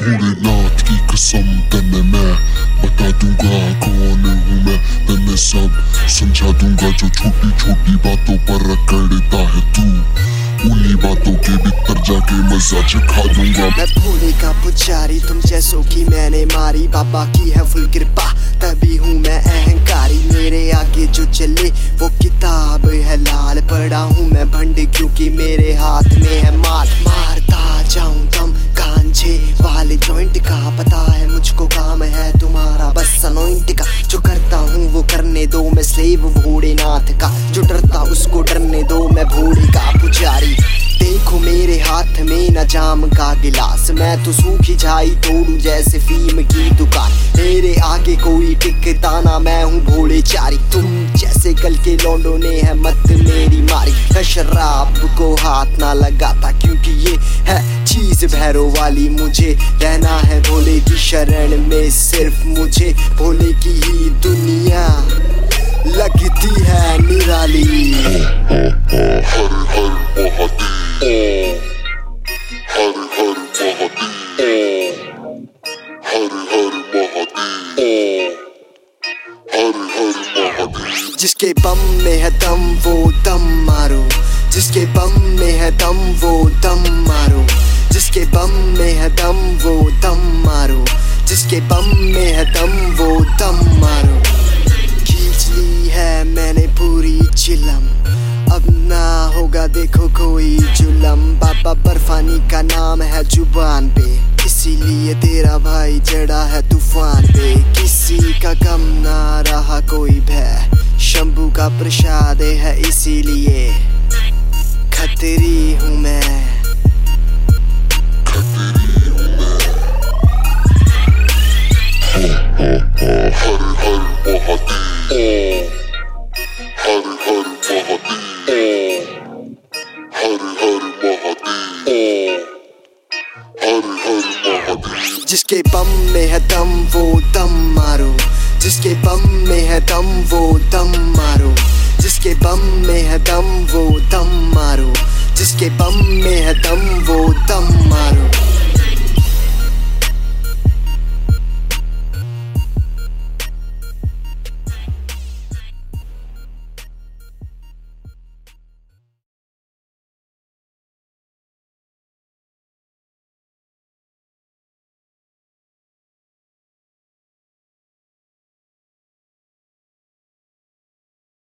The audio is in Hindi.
भोलेनाथ की कसम तन्ने मैं बता दूंगा कौन हूँ मैं, तन्ने सब समझा दूंगा जो छोटी छोटी बातों पर रगड़ता है तू, उन्हीं बातों के भीतर जाके मजा चखा दूंगा। मैं भोले का पुजारी, तुम जैसों की मैंने मारी, बाबा की है फुल कृपा तभी हूँ मैं अहंकारी। मेरे आगे जो चले वो किताब है लाल, पड़ा हूँ मैं भंड क्योंकि मेरे हाथ में है माल। मारता जाऊं दम गांजे वाले जॉइंट का, पता है मुझको काम है तुम्हारा बस अनॉइंट का। जो करता हूँ वो करने दो, मैं स्लेव भोलेनाथ का, जो डरता उसको डरने दो, मैं भोले का पुजारी। देखो मेरे हाथ में न जाम का गिलास, मैं तो सूखी झाई तोड़ू जैसे फीम की दुकान। मेरे आगे कोई टिकता ना, मैं हूँ भोले चारी। तुम जैसे कल के लौंडों ने है मत मेरी मारी। मैं शराब को हाथ ना लगाता क्योंकि ये है चीज भैरव वाली, मुझे रहना है भोले की शरण में, सिर्फ मुझे भोले की ही दुनिया लगती है निराली। हर हर महादेव, हर हर महादेव, हर हर महादेव, हर हर महादेव। जिसके बम में है दम वो दम मारो, जिसके बम में है दम वो दम मारो, जिसके बम में है दम वो दम मारो, जिसके बम में है दम वो दम मारो। खींच ली है मैंने पूरी चिलम, अब ना होगा देखो कोई जुलम। बाबा बर्फानी का नाम है जुबान पे, इसीलिए तेरा भाई चढ़ा है तूफान पे। किसी का कम ना रहा कोई भय, शंभू का प्रसाद है इसीलिए खतरी हूँ मैं, खतरी हूँ मैं। हर हर महादेव, हर हर महादेव, हर हर महादेव, हर हर महादेव। जिसके बम में है दम वो दम मारो, जिसके बम में है दम वो दम मारो, जिसके बम में है दम वो दम मारो, जिसके बम में है दम वो दम मारो।